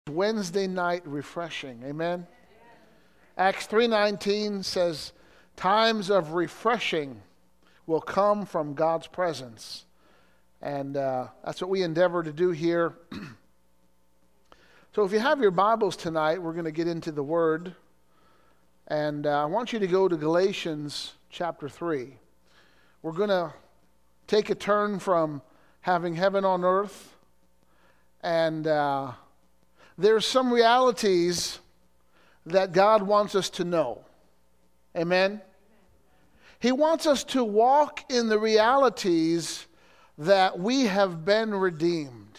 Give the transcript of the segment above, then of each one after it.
Wednesday night refreshing. Amen. Acts 3:19 says, times of refreshing will come from God's presence. And that's what we endeavor to do here. So if you have your Bibles tonight, we're going to get into the Word. And I want you to go to Galatians chapter 3. We're going to take a turn from having heaven on earth. And there's some realities that God wants us to know. Amen? He wants us to walk in the realities that we have been redeemed.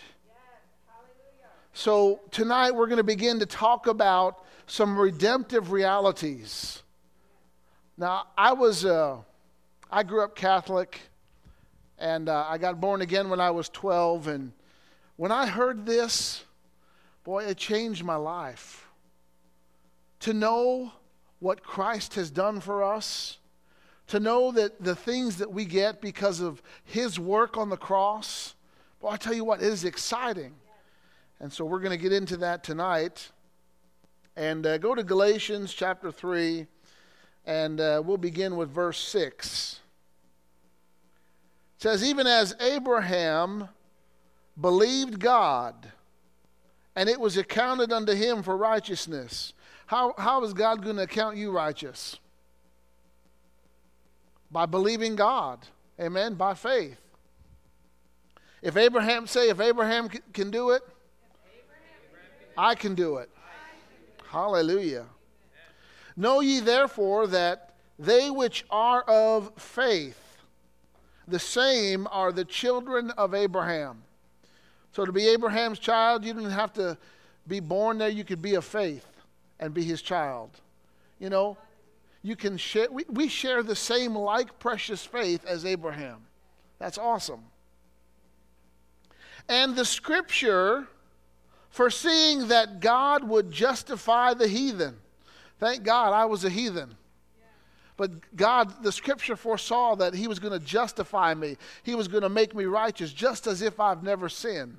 So tonight we're going to begin to talk about some redemptive realities. Now, I grew up Catholic, and I got born again when I was 12, and when I heard this, boy, it changed my life. To know what Christ has done for us, to know that the things that we get because of His work on the cross, boy, I tell you what, it is exciting. And so we're going to get into that tonight. And go to Galatians chapter 3, and we'll begin with verse 6. It says, even as Abraham believed God, and it was accounted unto him for righteousness. How is God going to account you righteous? By believing God. Amen? By faith. If Abraham can do it, I can do it. Hallelujah. Know ye therefore that they which are of faith, the same are the children of Abraham. So to be Abraham's child, you didn't have to be born there. You could be of faith and be his child. You know, you can share. We share the same like precious faith as Abraham. That's awesome. And the scripture, foreseeing that God would justify the heathen. Thank God I was a heathen. But God, the scripture foresaw that He was going to justify me. He was going to make me righteous, just as if I've never sinned.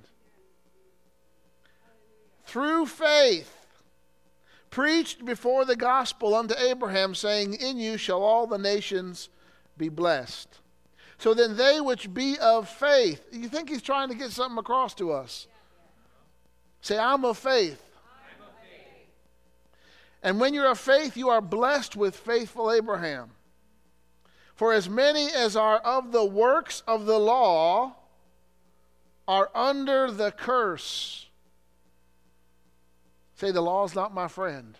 Through faith, preached before the gospel unto Abraham, saying, in you shall all the nations be blessed. So then they which be of faith, you think He's trying to get something across to us? Say, I'm of faith. And when you're of faith, you are blessed with faithful Abraham. For as many as are of the works of the law are under the curse. Say, the law is not my friend.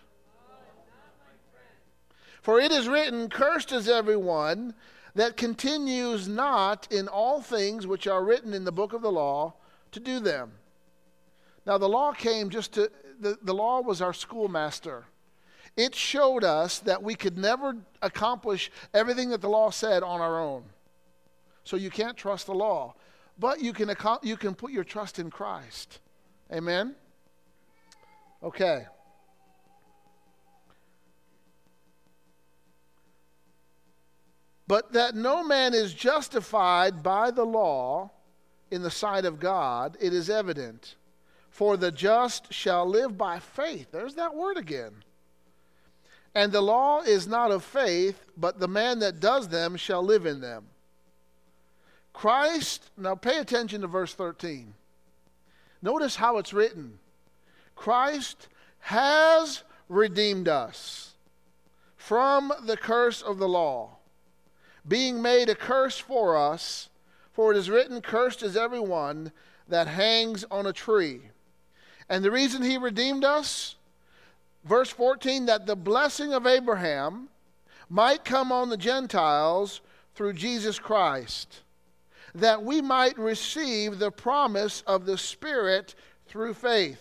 For it is written, cursed is everyone that continues not in all things which are written in the book of the law to do them. Now the law came the law was our schoolmaster. It showed us that we could never accomplish everything that the law said on our own. So you can't trust the law. But you can put your trust in Christ. Amen? Okay. But that no man is justified by the law in the sight of God, it is evident. For the just shall live by faith. There's that word again. And the law is not of faith, but the man that does them shall live in them. Christ, now pay attention to verse 13. Notice how it's written. Christ has redeemed us from the curse of the law, being made a curse for us, for it is written, cursed is everyone that hangs on a tree. And the reason He redeemed us, verse 14, that the blessing of Abraham might come on the Gentiles through Jesus Christ, that we might receive the promise of the Spirit through faith.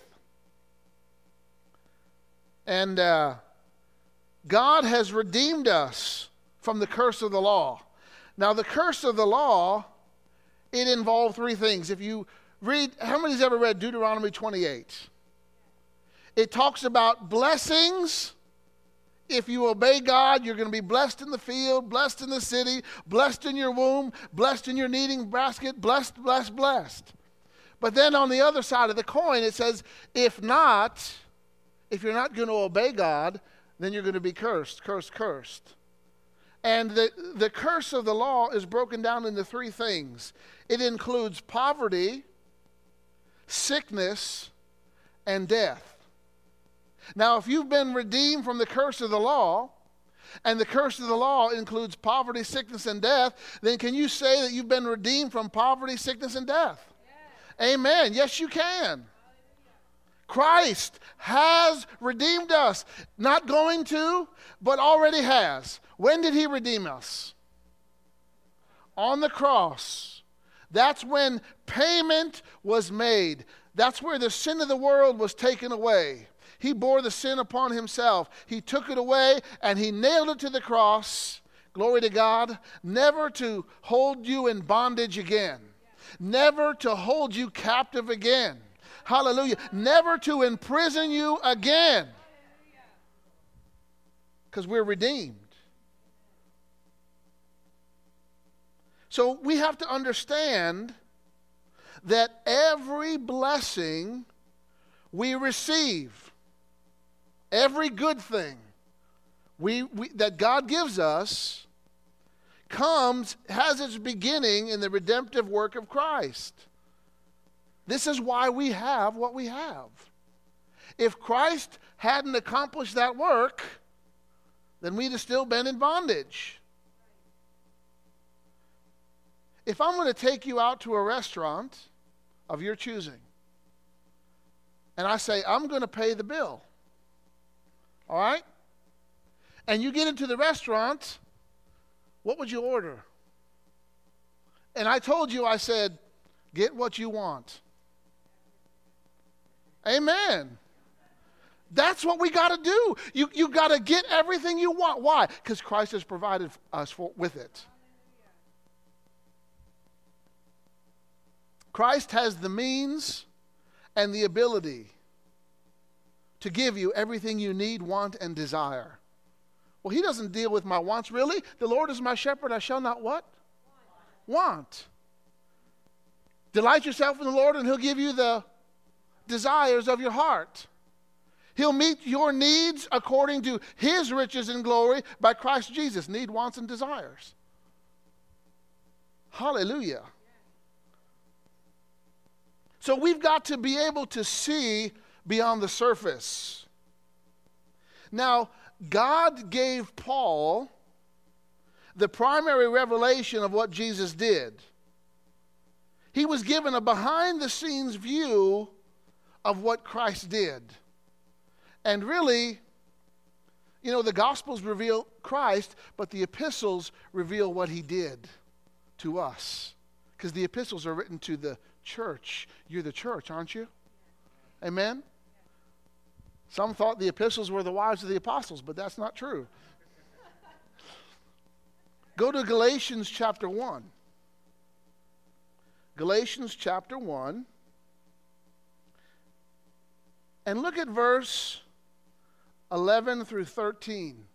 And God has redeemed us from the curse of the law. Now, the curse of the law, it involved three things. If you read, how many's ever read Deuteronomy 28? It talks about blessings. If you obey God, you're going to be blessed in the field, blessed in the city, blessed in your womb, blessed in your kneading basket, blessed, blessed, blessed. But then on the other side of the coin, it says, if you're not going to obey God, then you're going to be cursed, cursed, cursed. And the curse of the law is broken down into three things. It includes poverty, sickness, and death. Now, if you've been redeemed from the curse of the law, and the curse of the law includes poverty, sickness, and death, then can you say that you've been redeemed from poverty, sickness, and death? Yes. Amen. Yes, you can. Christ has redeemed us. Not going to, but already has. When did he redeem us? On the cross. That's when payment was made. That's where the sin of the world was taken away. He bore the sin upon himself. He took it away and he nailed it to the cross. Glory to God. Never to hold you in bondage again. Never to hold you captive again. Hallelujah. Never to imprison you again. Because we're redeemed. So we have to understand that every blessing we receive, every good thing that God gives us, has its beginning in the redemptive work of Christ. This is why we have what we have. If Christ hadn't accomplished that work, then we'd have still been in bondage. If I'm going to take you out to a restaurant of your choosing, and I say, I'm going to pay the bill, all right? And you get into the restaurant, what would you order? And I told you, I said, get what you want. Amen. That's what we got to do. You got to get everything you want. Why? Because Christ has provided us with it. Christ has the means and the ability to give you everything you need, want, and desire. Well, he doesn't deal with my wants, really. The Lord is my shepherd, I shall not what? Want. Delight yourself in the Lord, and he'll give you the desires of your heart. He'll meet your needs according to his riches and glory by Christ Jesus. Need, wants, and desires. Hallelujah. So we've got to be able to see beyond the surface. Now, God gave Paul the primary revelation of what Jesus did. He was given a behind-the-scenes view of what Christ did. And really, the Gospels reveal Christ, but the epistles reveal what he did to us. Because the epistles are written to the church. You're the church, aren't you? Amen? Some thought the epistles were the wives of the apostles, but that's not true. Go to Galatians chapter 1. Galatians chapter 1. And look at verse 11 through 13.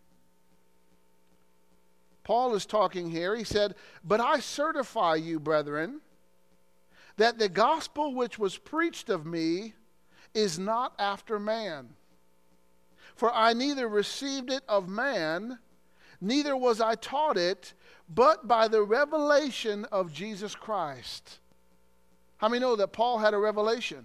Paul is talking here. He said, "But I certify you, brethren, that the gospel which was preached of me is not after man. For I neither received it of man, neither was I taught it, but by the revelation of Jesus Christ." How many know that Paul had a revelation?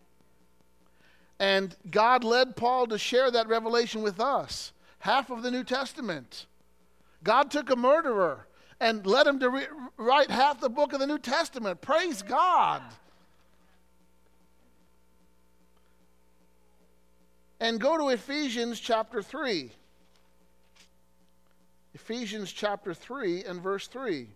And God led Paul to share that revelation with us. Half of the New Testament. God took a murderer and led him to write half the book of the New Testament. Praise God. And go to Ephesians chapter 3. Ephesians chapter 3 and verse 3.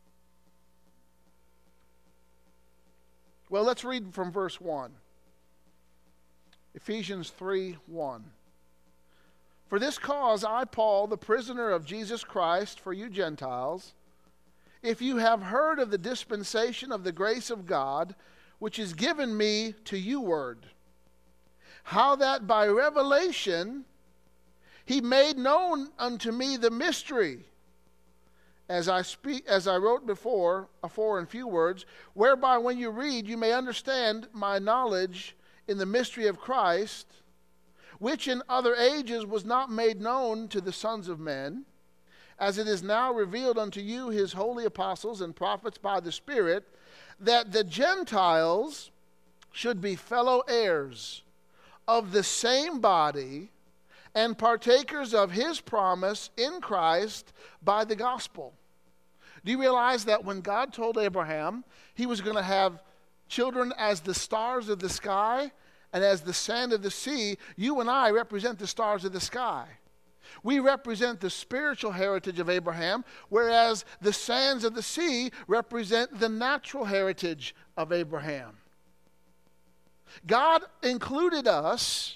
Well, let's read from verse 1. Ephesians 3:1. "For this cause I, Paul, the prisoner of Jesus Christ, for you Gentiles, if you have heard of the dispensation of the grace of God, which is given me to you ward, how that by revelation he made known unto me the mystery, as I wrote before, afore in few words, whereby when you read, you may understand my knowledge in the mystery of Christ, which in other ages was not made known to the sons of men, as it is now revealed unto you, his holy apostles and prophets by the Spirit, that the Gentiles should be fellow heirs of the same body and partakers of his promise in Christ by the gospel. Do you realize that when God told Abraham he was going to have children as the stars of the sky and as the sand of the sea, you and I represent the stars of the sky. We represent the spiritual heritage of Abraham, whereas the sands of the sea represent the natural heritage of Abraham. God included us,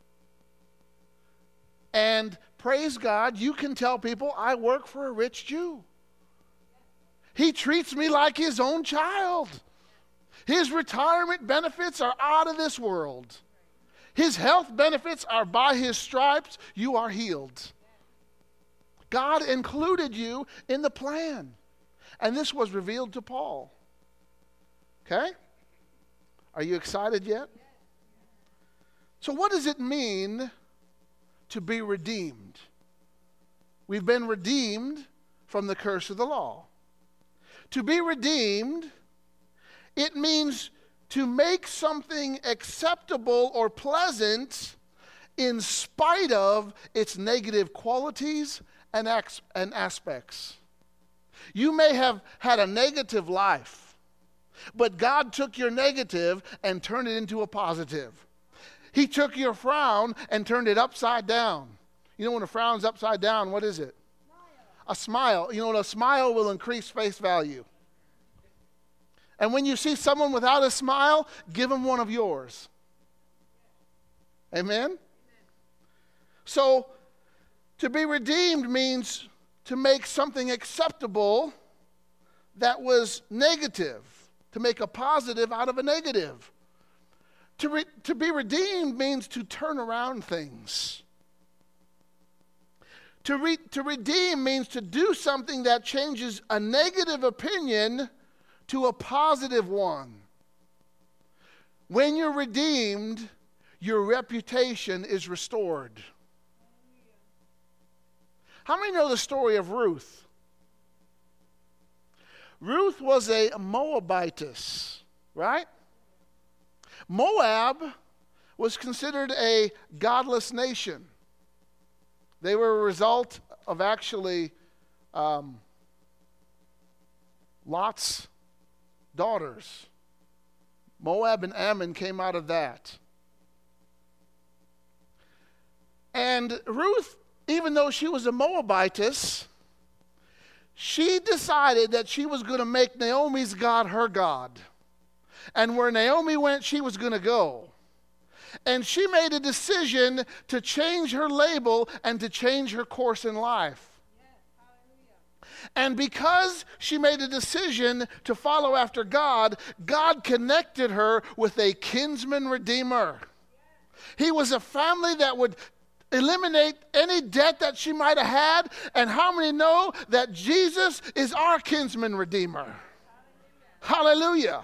and praise God, you can tell people, I work for a rich Jew. He treats me like his own child. His retirement benefits are out of this world. His health benefits are by his stripes, you are healed. God included you in the plan. And this was revealed to Paul. Okay? Are you excited yet? So what does it mean to be redeemed? We've been redeemed from the curse of the law. To be redeemed, it means to make something acceptable or pleasant in spite of its negative qualities and aspects. You may have had a negative life, but God took your negative and turned it into a positive. He took your frown and turned it upside down. You know when a frown's upside down, what is it? A smile. You know, a smile will increase face value. And when you see someone without a smile, give them one of yours. Amen? So, to be redeemed means to make something acceptable that was negative, to make a positive out of a negative. To be redeemed means to turn around things. To redeem means to do something that changes a negative opinion to a positive one. When you're redeemed, your reputation is restored. How many know the story of Ruth? Ruth was a Moabitess, right? Moab was considered a godless nation. They were a result of actually Lot's daughters. Moab and Ammon came out of that. And Ruth, even though she was a Moabitess, she decided that she was going to make Naomi's God her God. And where Naomi went, she was going to go. And she made a decision to change her label and to change her course in life. And because she made a decision to follow after God, God connected her with a kinsman redeemer. He was a family that would eliminate any debt that she might have had. And how many know that Jesus is our kinsman redeemer? Hallelujah.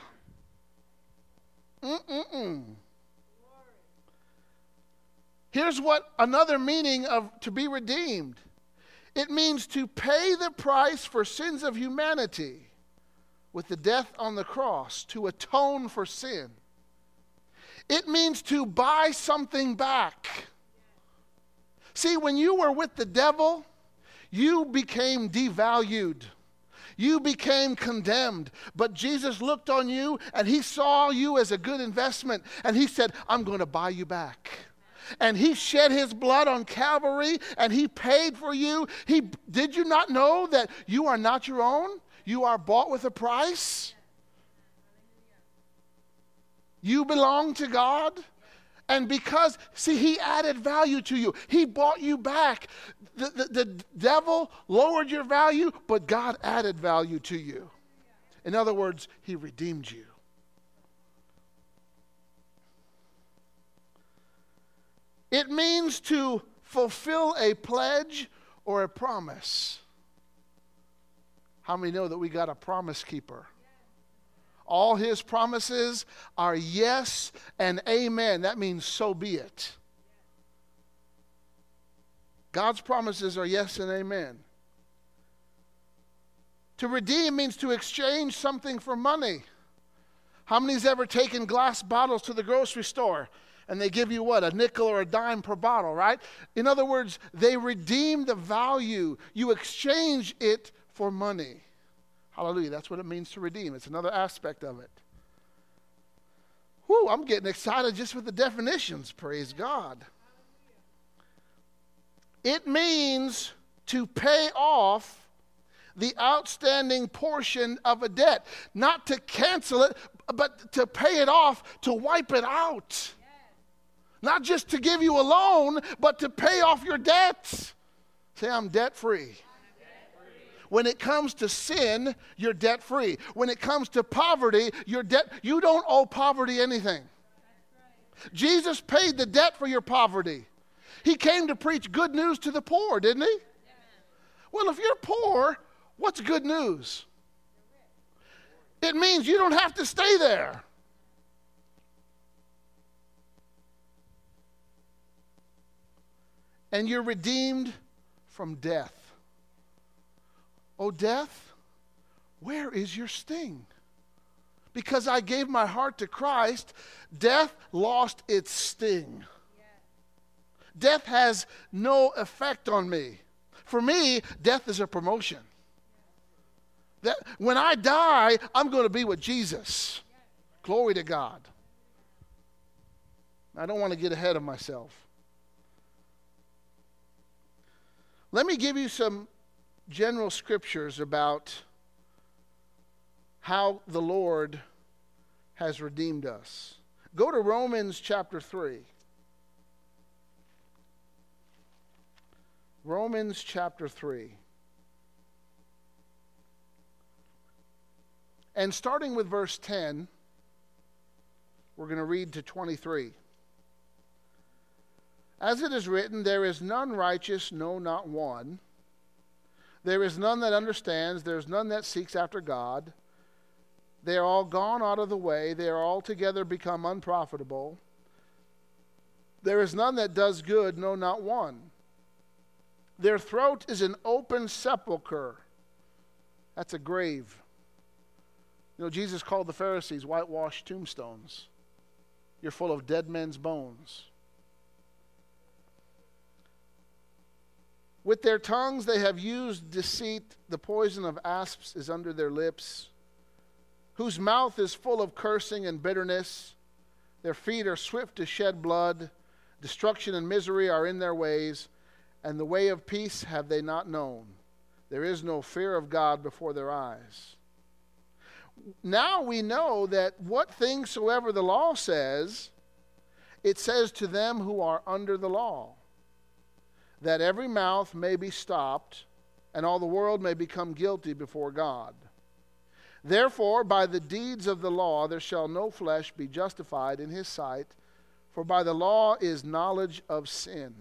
Here's what another meaning of to be redeemed. It means to pay the price for sins of humanity with the death on the cross, to atone for sin. It means to buy something back. See, when you were with the devil, you became devalued. You became condemned. But Jesus looked on you and he saw you as a good investment. And he said, I'm going to buy you back. And he shed his blood on Calvary and he paid for you. Did you not know that you are not your own? You are bought with a price. You belong to God. And because, see, he added value to you. He bought you back. The devil lowered your value, but God added value to you. In other words, he redeemed you. It means to fulfill a pledge or a promise. How many know that we got a promise keeper? All his promises are yes and amen. That means so be it. God's promises are yes and amen. To redeem means to exchange something for money. How many's ever taken glass bottles to the grocery store and they give you what? A nickel or a dime per bottle, right? In other words, they redeem the value. You exchange it for money. Hallelujah. That's what it means to redeem. It's another aspect of it. Whew, I'm getting excited just with the definitions. Praise God. It means to pay off the outstanding portion of a debt. Not to cancel it, but to pay it off, to wipe it out. Yes. Not just to give you a loan, but to pay off your debts. Say, I'm debt-free. When it comes to sin, you're debt-free. When it comes to poverty, you don't owe poverty anything. Right. Jesus paid the debt for your poverty. He came to preach good news to the poor, didn't he? Yeah. Well, if you're poor, what's good news? It means you don't have to stay there. And you're redeemed from death. Oh, death, where is your sting? Because I gave my heart to Christ, death lost its sting. Yeah. Death has no effect on me. For me, death is a promotion. That when I die, I'm going to be with Jesus. Glory to God. I don't want to get ahead of myself. Let me give you some general scriptures about how the Lord has redeemed us. Go to Romans chapter 3. Romans chapter 3. And starting with verse 10, we're going to read to 23. As it is written, there is none righteous, no, not one. There is none that understands. There is none that seeks after God. They are all gone out of the way. They are altogether become unprofitable. There is none that does good, no, not one. Their throat is an open sepulcher. That's a grave. You know, Jesus called the Pharisees whitewashed tombstones. You're full of dead men's bones. With their tongues they have used deceit. The poison of asps is under their lips, whose mouth is full of cursing and bitterness. Their feet are swift to shed blood. Destruction and misery are in their ways, and the way of peace have they not known. There is no fear of God before their eyes. Now we know that what things soever the law says, it says to them who are under the law, that every mouth may be stopped, and all the world may become guilty before God. Therefore, by the deeds of the law there shall no flesh be justified in his sight, for by the law is knowledge of sin.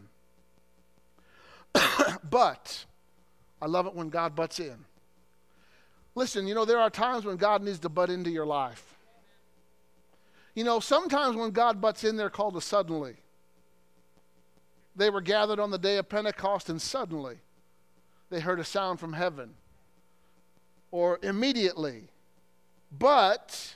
But, I love it when God butts in. Listen, you know, there are times when God needs to butt into your life. You know, sometimes when God butts in, they're called a suddenly. They were gathered on the day of Pentecost, and suddenly they heard a sound from heaven. Or immediately. But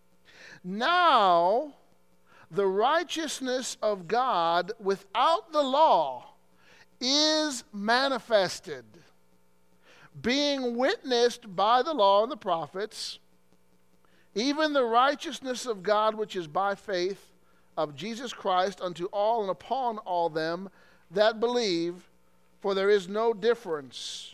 now the righteousness of God without the law is manifested, being witnessed by the law and the prophets, even the righteousness of God which is by faith of Jesus Christ unto all and upon all them that believe, for there is no difference.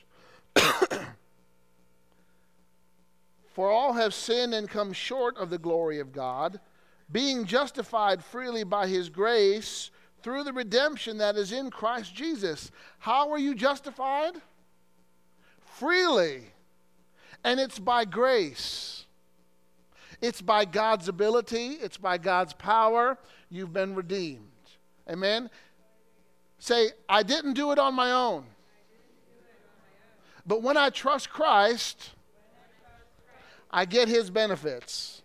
For all have sinned and come short of the glory of God, being justified freely by his grace through the redemption that is in Christ Jesus. How are you justified? Freely. And it's by grace. It's by God's ability. It's by God's power. You've been redeemed. Amen? Say, I didn't do it on my own. But when I trust Christ, I get his benefits.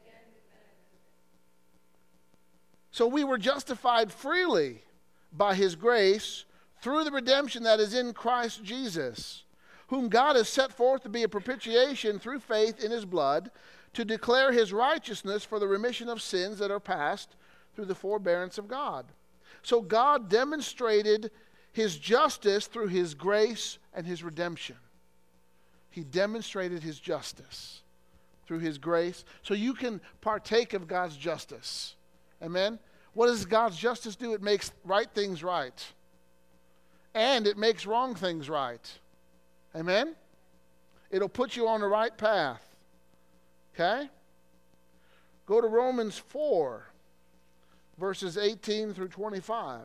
So we were justified freely by his grace through the redemption that is in Christ Jesus, whom God has set forth to be a propitiation through faith in his blood, to declare his righteousness for the remission of sins that are past through the forbearance of God. So God demonstrated his justice through his grace and his redemption. He demonstrated his justice through his grace. So you can partake of God's justice. Amen? What does God's justice do? It makes right things right. And it makes wrong things right. Amen? It'll put you on the right path. Okay? Go to Romans 4, verses 18 through 25.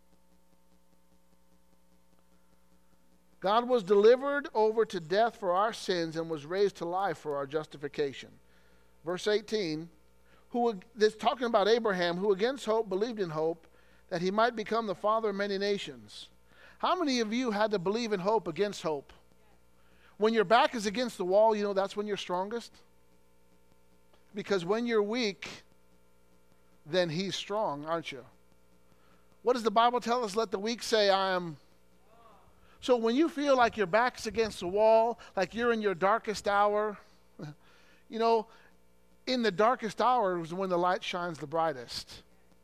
God was delivered over to death for our sins and was raised to life for our justification. Verse 18, this talking about Abraham, who against hope believed in hope, that he might become the father of many nations. How many of you had to believe in hope against hope? When your back is against the wall, you know that's when you're strongest. Because when you're weak, then he's strong, aren't you? What does the Bible tell us? Let the weak say, I am. So when you feel like your back's against the wall, like you're in your darkest hour, you know, in the darkest hour is when the light shines the brightest.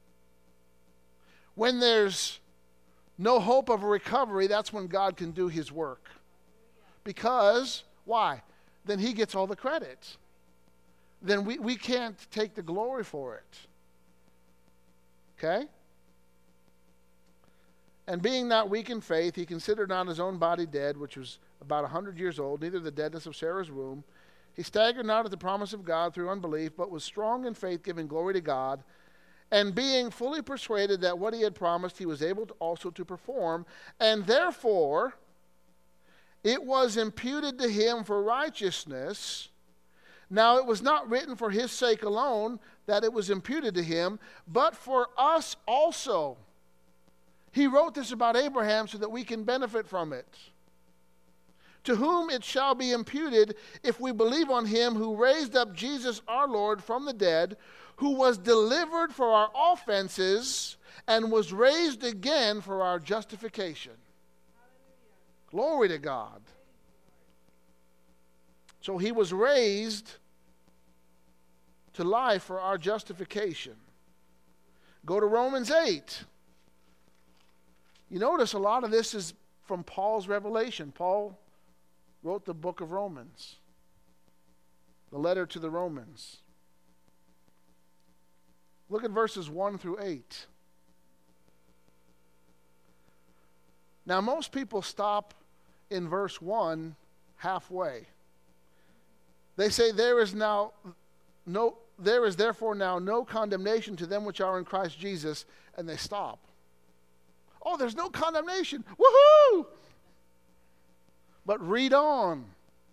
When there's no hope of a recovery, that's when God can do his work. Because, why? Then he gets all the credit. Then we can't take the glory for it. Okay? And being not weak in faith, he considered not his own body dead, which was about 100 years old, neither the deadness of Sarah's womb. He staggered not at the promise of God through unbelief, but was strong in faith, giving glory to God, and being fully persuaded that what he had promised he was able to also to perform, and therefore it was imputed to him for righteousness. Now it was not written for his sake alone that it was imputed to him, but for us also. He wrote this about Abraham so that we can benefit from it. To whom it shall be imputed if we believe on him who raised up Jesus our Lord from the dead, who was delivered for our offenses and was raised again for our justification. Hallelujah. Glory to God. So he was raised to life for our justification. Go to Romans 8. You notice a lot of this is from Paul's revelation. Paul wrote the book of Romans, the letter to the Romans. Look at verses 1 through 8. Now, most people stop in verse 1 halfway. They say, there is therefore now no condemnation to them which are in Christ Jesus, and they stop. Oh, there's no condemnation. Woohoo! But read on.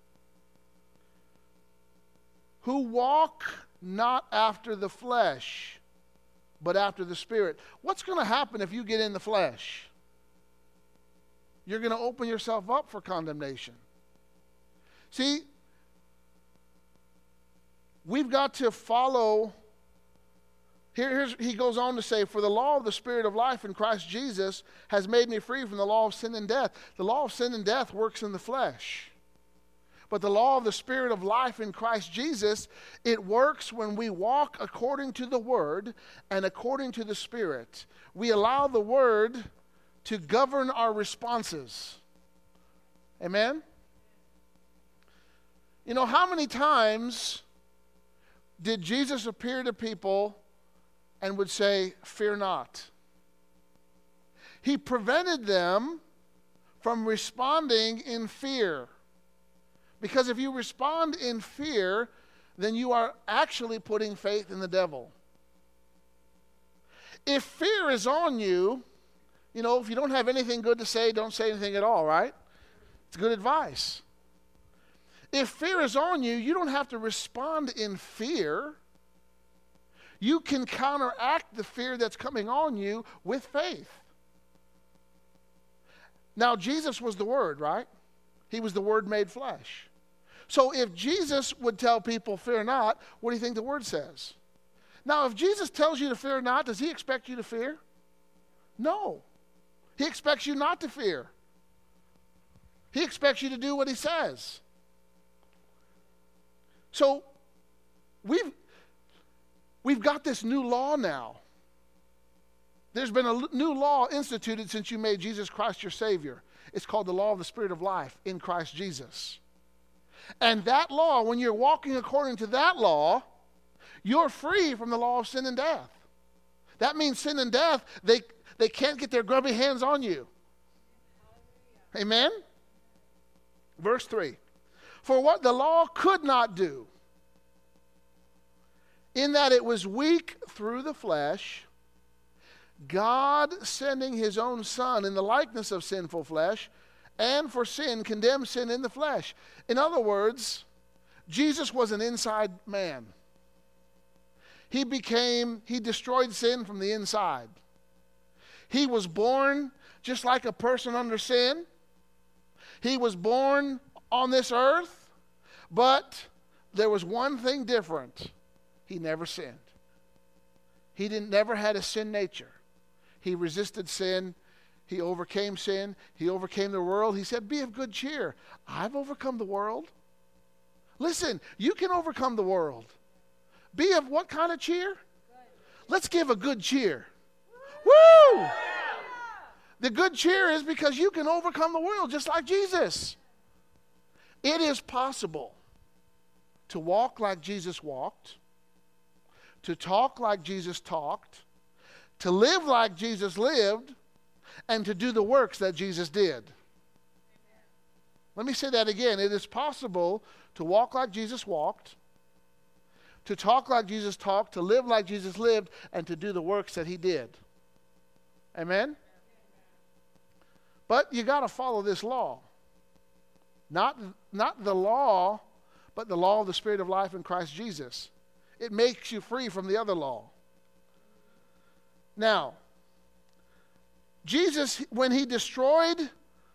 Who walk not after the flesh, but after the Spirit. What's going to happen if you get in the flesh? You're going to open yourself up for condemnation. See, we've got to follow. He goes on to say, for the law of the Spirit of life in Christ Jesus has made me free from the law of sin and death. The law of sin and death works in the flesh. But the law of the Spirit of life in Christ Jesus, it works when we walk according to the Word and according to the Spirit. We allow the Word to govern our responses. Amen? You know, how many times did Jesus appear to people and would say, fear not? He prevented them from responding in fear. Because if you respond in fear, then you are actually putting faith in the devil. If fear is on you, you know, if you don't have anything good to say, don't say anything at all, right? It's good advice. If fear is on you, you don't have to respond in fear. You can counteract the fear that's coming on you with faith. Now, Jesus was the Word, right? He was the Word made flesh. So if Jesus would tell people, fear not, what do you think the Word says? Now, if Jesus tells you to fear not, does he expect you to fear? No. He expects you not to fear. He expects you to do what he says. So we've got this new law now. There's been a new law instituted since you made Jesus Christ your Savior. It's called the law of the Spirit of life in Christ Jesus. And that law, when you're walking according to that law, you're free from the law of sin and death. That means sin and death, they can't get their grubby hands on you. Amen? Verse 3. For what the law could not do, in that it was weak through the flesh, God sending his own Son in the likeness of sinful flesh, and for sin, condemned sin in the flesh. In other words, Jesus was an inside man. He destroyed sin from the inside. He was born just like a person under sin. He was born on this earth, but there was one thing different. He never sinned. He never had a sin nature. He resisted sin. He overcame sin. He overcame the world. He said, be of good cheer. I've overcome the world. Listen, you can overcome the world. Be of what kind of cheer? Let's give a good cheer. Woo! The good cheer is because you can overcome the world just like Jesus. It is possible to walk like Jesus walked, to talk like Jesus talked, to live like Jesus lived, and to do the works that Jesus did. Let me say that again. It is possible to walk like Jesus walked, to talk like Jesus talked, to live like Jesus lived, and to do the works that he did. Amen? But you got to follow this law. Not the law, but the law of the Spirit of life in Christ Jesus. It makes you free from the other law. Now, Jesus, when he destroyed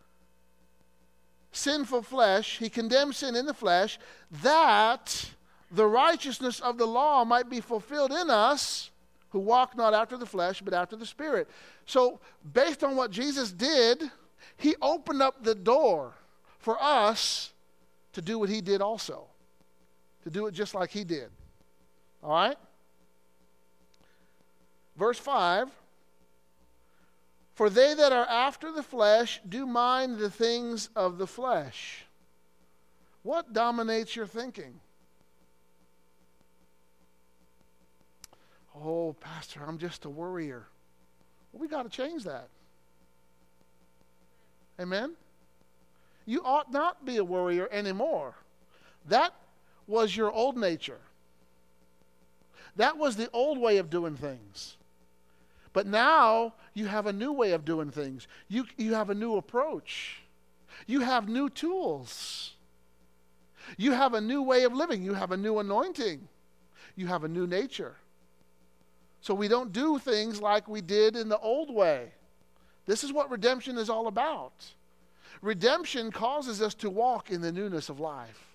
sinful flesh, he condemned sin in the flesh, that the righteousness of the law might be fulfilled in us who walk not after the flesh, but after the Spirit. So, based on what Jesus did, he opened up the door for us to do what he did also. To do it just like he did. All right? Verse 5. For they that are after the flesh do mind the things of the flesh. What dominates your thinking? Oh, Pastor, I'm just a worrier. Well, we got to change that. Amen? You ought not be a worrier anymore. That was your old nature. That was the old way of doing things. But now you have a new way of doing things. You have a new approach. You have new tools. You have a new way of living. You have a new anointing. You have a new nature. So we don't do things like we did in the old way. This is what redemption is all about. Redemption causes us to walk in the newness of life.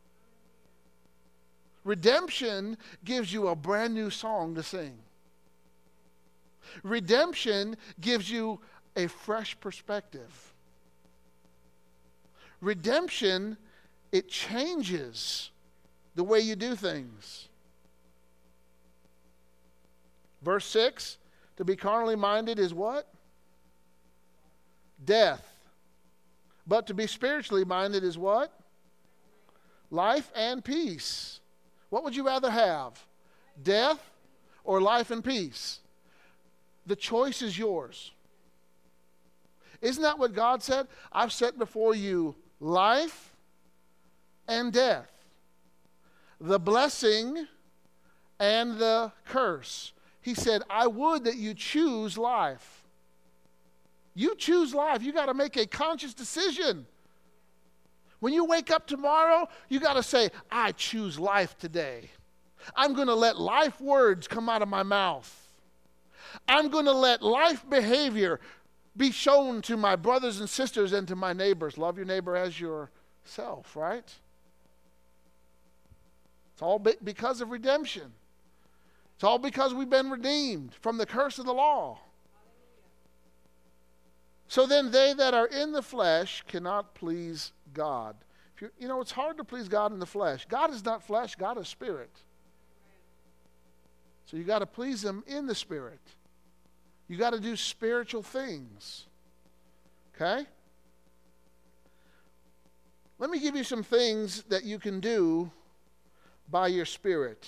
Redemption gives you a brand new song to sing. Redemption gives you a fresh perspective. Redemption, it changes the way you do things. Verse 6, to be carnally minded is what? Death. But to be spiritually minded is what? Life and peace. What would you rather have? Death or life and peace? The choice is yours. Isn't that what God said? I've set before you life and death, the blessing and the curse. He said, I would that you choose life. You choose life. You got to make a conscious decision. When you wake up tomorrow, you got to say, I choose life today. I'm going to let life words come out of my mouth. I'm going to let life behavior be shown to my brothers and sisters and to my neighbors. Love your neighbor as yourself, right? It's all because of redemption. It's all because we've been redeemed from the curse of the law. So then they that are in the flesh cannot please God. It's hard to please God in the flesh. God is not flesh, God is spirit. So you got to please him in the spirit. You got to do spiritual things. Okay? Let me give you some things that you can do by your spirit.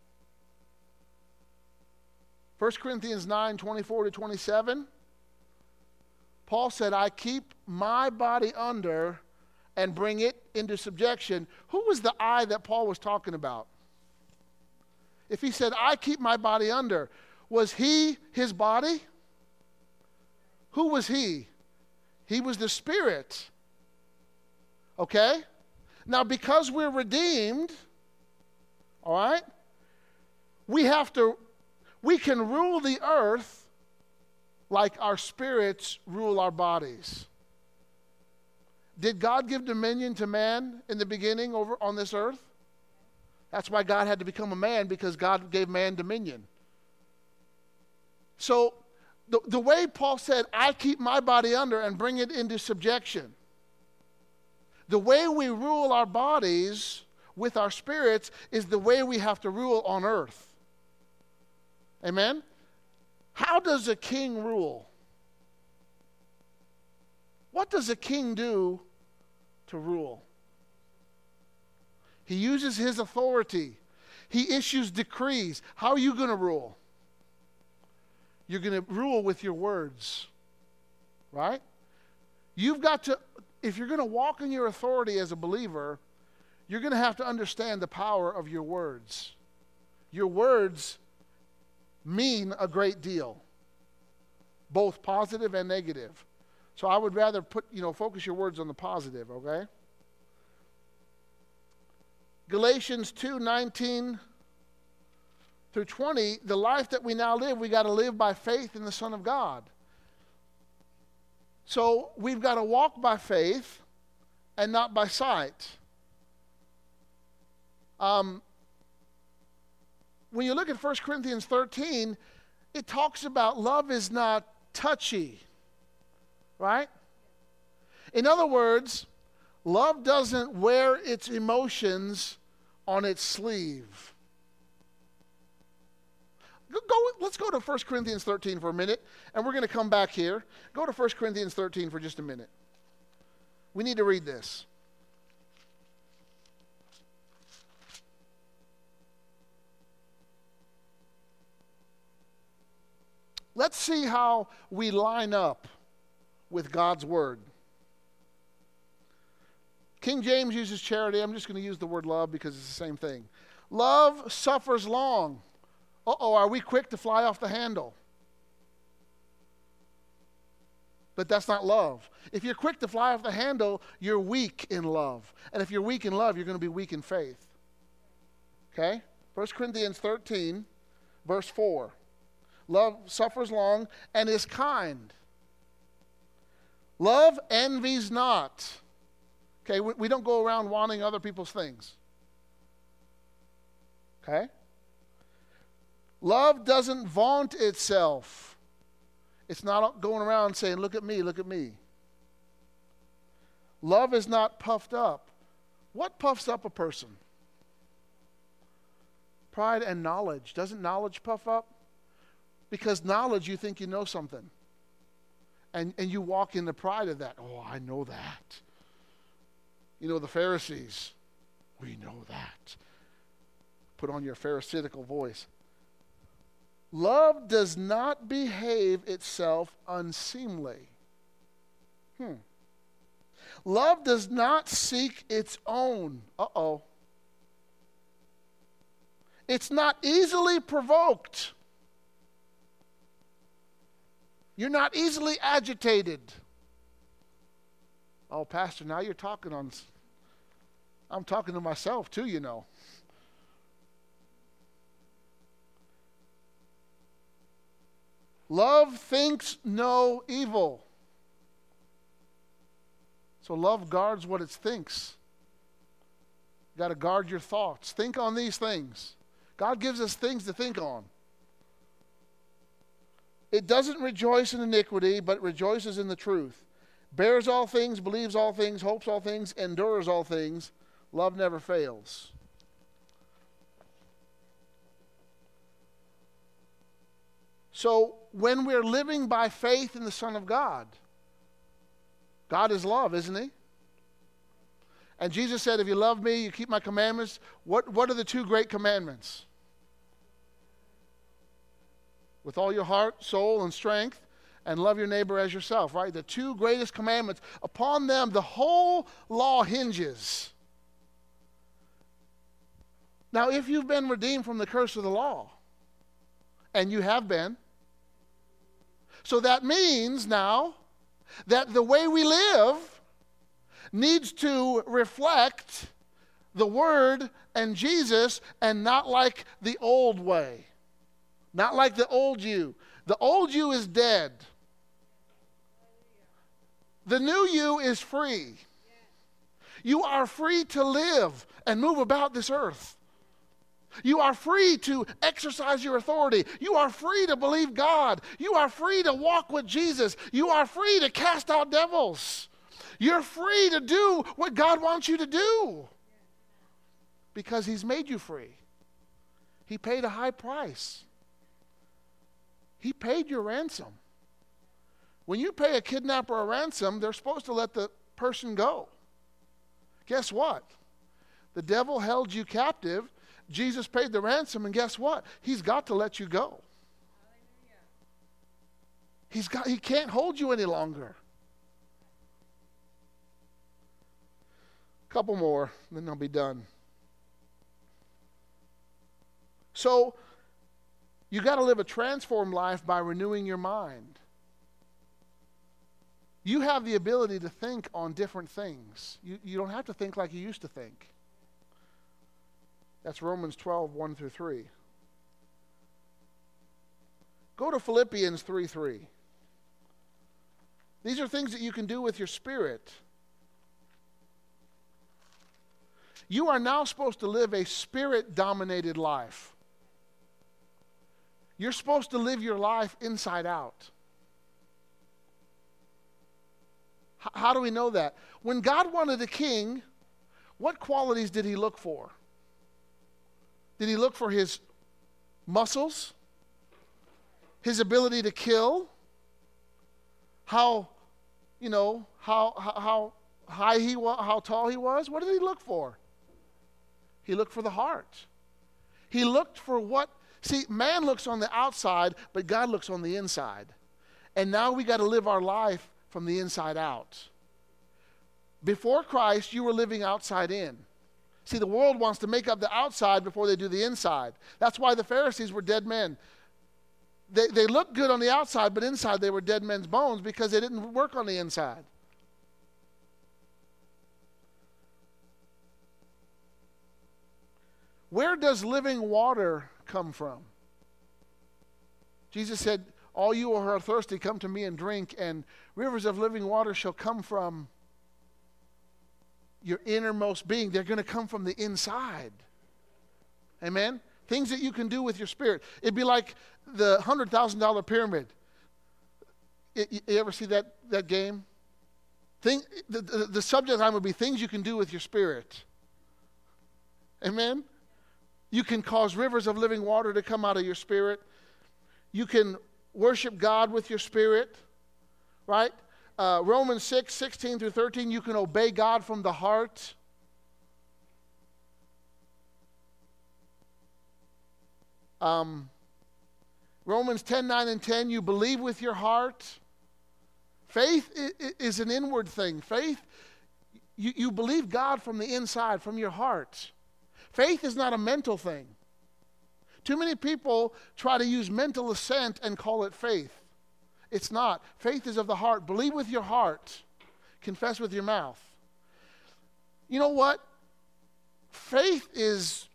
1 Corinthians 9:24-27. Paul said, I keep my body under and bring it into subjection. Who was the I that Paul was talking about? If he said, I keep my body under, was he his body? Who was he? He was the Spirit. Okay? Now, because we're redeemed, all right, we can rule the earth like our spirits rule our bodies. Did God give dominion to man in the beginning over on this earth? That's why God had to become a man, because God gave man dominion. So the way Paul said, I keep my body under and bring it into subjection. The way we rule our bodies with our spirits is the way we have to rule on earth. Amen? How does a king rule? What does a king do to rule? He uses his authority. He issues decrees. How are you going to rule? You're going to rule with your words, right? You've got to, if you're going to walk in your authority as a believer, you're going to have to understand the power of your words. Your words mean a great deal, both positive and negative. So I would rather focus your words on the positive, okay? Galatians 2:19 through 20, the life that we now live, we got to live by faith in the Son of God. So we've got to walk by faith and not by sight. When you look at 1 Corinthians 13, it talks about love is not touchy, right? In other words, love doesn't wear its emotions on its sleeve. Let's go to 1 Corinthians 13 for a minute, and we're going to come back here. Go to 1 Corinthians 13 for just a minute. We need to read this. Let's see how we line up with God's word. King James uses charity. I'm just going to use the word love because it's the same thing. Love suffers long. Are we quick to fly off the handle? But that's not love. If you're quick to fly off the handle, you're weak in love. And if you're weak in love, you're going to be weak in faith. Okay? 1 Corinthians 13, verse 4. Love suffers long and is kind. Love envies not. Okay, we don't go around wanting other people's things. Okay? Love doesn't vaunt itself. It's not going around saying, look at me, look at me. Love is not puffed up. What puffs up a person? Pride and knowledge. Doesn't knowledge puff up? Because knowledge, you think you know something. And you walk in the pride of that. Oh, I know that. The Pharisees, we know that. Put on your Pharisaical voice. Love does not behave itself unseemly. Love does not seek its own. It's not easily provoked. You're not easily agitated. Oh, Pastor, now you're talking on... I'm talking to myself too, Love thinks no evil. So love guards what it thinks. You got to guard your thoughts. Think on these things. God gives us things to think on. It doesn't rejoice in iniquity, but rejoices in the truth. Bears all things, believes all things, hopes all things, endures all things. Love never fails. So when we're living by faith in the Son of God, God is love, isn't he? And Jesus said, if you love me, you keep my commandments. What are the two great commandments? With all your heart, soul, and strength, and love your neighbor as yourself, right? The two greatest commandments. Upon them, the whole law hinges. Now, if you've been redeemed from the curse of the law, and you have been, so that means now that the way we live needs to reflect the Word and Jesus, and not like the old way. Not like the old you. The old you is dead. The new you is free. You are free to live and move about this earth. You are free to exercise your authority. You are free to believe God. You are free to walk with Jesus. You are free to cast out devils. You're free to do what God wants you to do because he's made you free. He paid a high price. He paid your ransom. When you pay a kidnapper a ransom, they're supposed to let the person go. Guess what? The devil held you captive. Jesus paid the ransom, and guess what? He's got to let you go. He can't hold you any longer. A couple more, then I'll be done. So, you got to live a transformed life by renewing your mind. You have the ability to think on different things. You don't have to think like you used to think. That's Romans 12, 1 through 3. Go to Philippians 3:3. These are things that you can do with your spirit. You are now supposed to live a spirit-dominated life. You're supposed to live your life inside out. How do we know that? When God wanted a king, what qualities did he look for? Did he look for his muscles? His ability to kill? How high he was, how tall he was? What did he look for? He looked for the heart. He looked for what. See, man looks on the outside, but God looks on the inside. And now we got to live our life from the inside out. Before Christ, you were living outside in. See, the world wants to make up the outside before they do the inside. That's why the Pharisees were dead men. They looked good on the outside, but inside they were dead men's bones because they didn't work on the inside. Where does living water come from? Jesus said, all you who are thirsty, come to me and drink, and rivers of living water shall come from your innermost being. They're going to come from the inside. Amen? Things that you can do with your spirit. It'd be like the $100,000 pyramid. You ever see that game? The subject line would be things you can do with your spirit. Amen? You can cause rivers of living water to come out of your spirit. You can worship God with your spirit, right? Romans 6, 16 through 13, you can obey God from the heart. Romans 10, 9 and 10, you believe with your heart. Faith is an inward thing. Faith, you believe God from the inside, from your heart. Faith is not a mental thing. Too many people try to use mental assent and call it faith. It's not. Faith is of the heart. Believe with your heart. Confess with your mouth. You know what? Faith is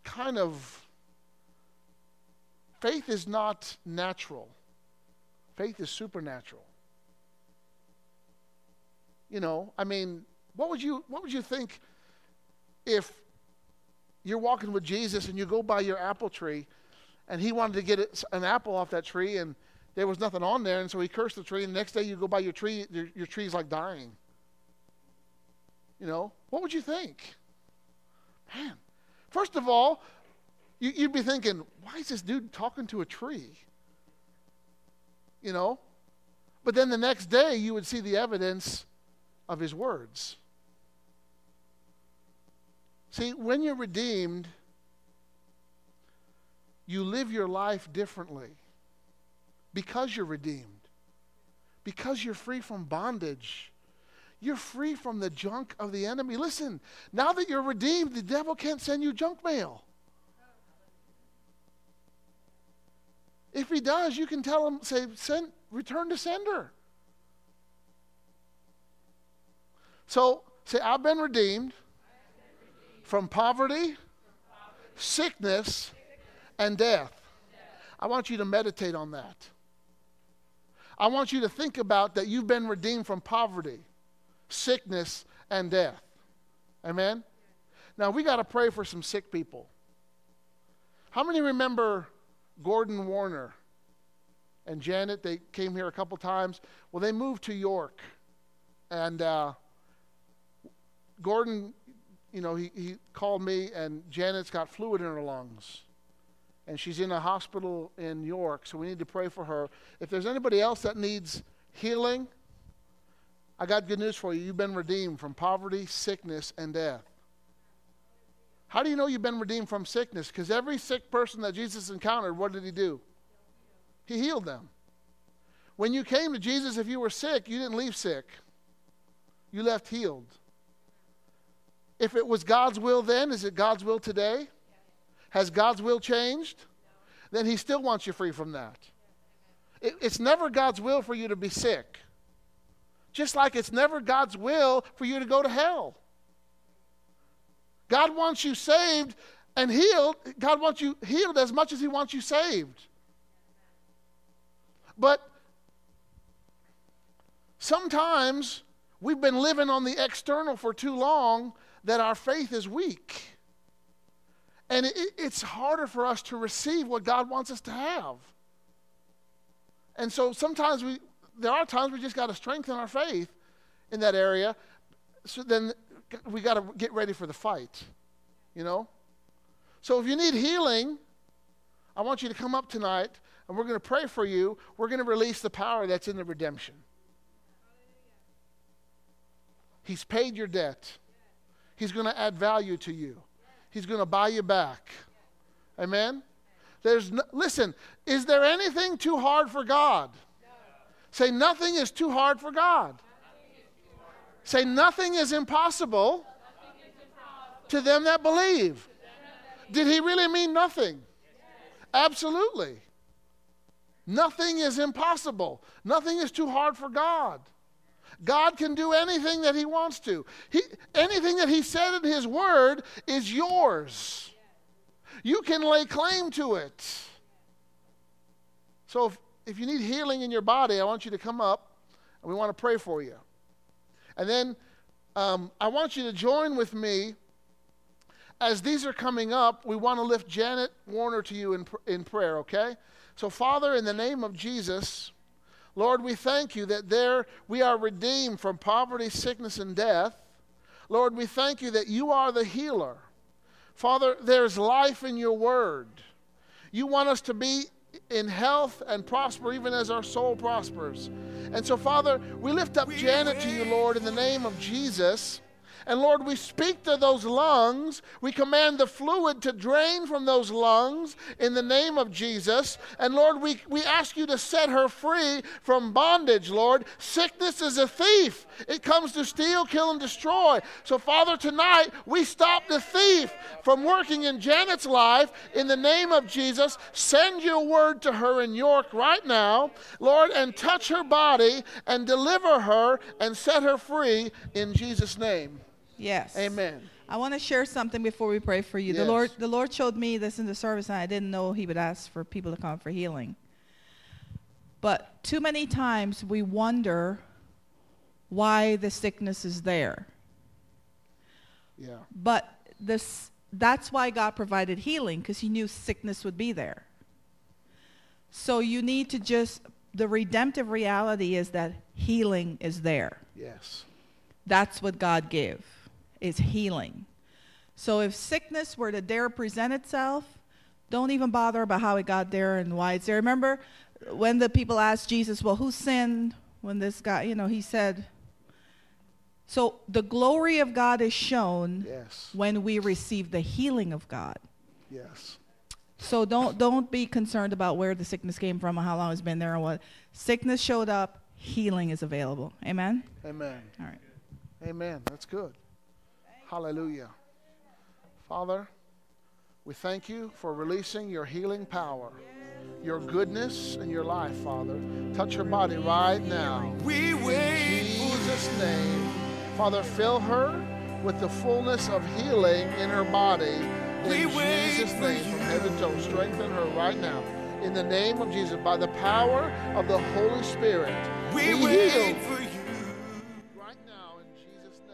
not natural. Faith is supernatural. What would you think if you're walking with Jesus and you go by your apple tree and he wanted to get an apple off that tree and there was nothing on there, and so he cursed the tree, and the next day you go by your tree, your tree's like dying. You know, what would you think? Man, first of all, you'd be thinking, why is this dude talking to a tree? You know? But then the next day you would see the evidence of his words. See, when you're redeemed, you live your life differently because you're redeemed. Because you're free from bondage. You're free from the junk of the enemy. Listen, now that you're redeemed, the devil can't send you junk mail. If he does, you can tell him, say, return to sender. So, say, I've been redeemed from poverty, sickness, and death. I want you to meditate on that. I want you to think about that you've been redeemed from poverty, sickness, and death. Amen? Now, we got to pray for some sick people. How many remember Gordon Warner and Janet? They came here a couple times. Well, they moved to York. And Gordon, you know, he called me, and Janet's got fluid in her lungs. And she's in a hospital in York, so we need to pray for her. If there's anybody else that needs healing, I got good news for you. You've been redeemed from poverty, sickness, and death. How do you know you've been redeemed from sickness? Because every sick person that Jesus encountered, what did he do? He healed them. When you came to Jesus, if you were sick, you didn't leave sick. You left healed. If it was God's will then, is it God's will today? Has God's will changed? Then he still wants you free from that. It's never God's will for you to be sick. Just like it's never God's will for you to go to hell. God wants you saved and healed. God wants you healed as much as he wants you saved. But sometimes we've been living on the external for too long that our faith is weak. And it's harder for us to receive what God wants us to have. And so sometimes there are times we just got to strengthen our faith in that area. So then we got to get ready for the fight, you know. So if you need healing, I want you to come up tonight, and we're going to pray for you. We're going to release the power that's in the redemption. He's paid your debt. He's going to add value to you. He's going to buy you back. Amen? Listen, is there anything too hard for God? No. Say, nothing is too hard for God. Say, nothing is impossible to them that believe. Did he really mean nothing? Absolutely. Nothing is impossible. Nothing is too hard for God. God can do anything that he wants to. Anything that he said in his word is yours. You can lay claim to it. So if you need healing in your body, I want you to come up, and we want to pray for you. And then I want you to join with me. As these are coming up, we want to lift Janet Warner to you in prayer, okay? So, Father, in the name of Jesus, Lord, we thank you that we are redeemed from poverty, sickness, and death. Lord, we thank you that you are the healer. Father, there's life in your word. You want us to be in health and prosper even as our soul prospers. And so, Father, we lift up Janet to you, Lord, in the name of Jesus. And Lord, we speak to those lungs. We command the fluid to drain from those lungs in the name of Jesus. And Lord, we ask you to set her free from bondage, Lord. Sickness is a thief. It comes to steal, kill, and destroy. So Father, tonight we stop the thief from working in Janet's life in the name of Jesus. Send your word to her in York right now, Lord, and touch her body and deliver her and set her free in Jesus' name. Yes. Amen. I want to share something before we pray for you. Yes. The Lord showed me this in the service, and I didn't know he would ask for people to come for healing. But too many times we wonder why the sickness is there. Yeah. But that's why God provided healing, because he knew sickness would be there. So you need to the redemptive reality is that healing is there. Yes. That's what God gave, is healing. So if sickness were to dare present itself, don't even bother about how it got there and why it's there. Remember when the people asked Jesus, well, who sinned when this guy, he said, so the glory of God is shown when we receive the healing of God. Yes. So don't be concerned about where the sickness came from or how long it's been there or what. Sickness showed up, healing is available. Amen? Amen. All right. Amen. That's good. Hallelujah. Father, we thank you for releasing your healing power, your goodness in your life, Father. Touch her body right now. We wait in Jesus' name. Father, fill her with the fullness of healing in her body. In Jesus' name, from head to toe. Strengthen her right now. In the name of Jesus, by the power of the Holy Spirit, we be wait healed for you. right now in Jesus' name.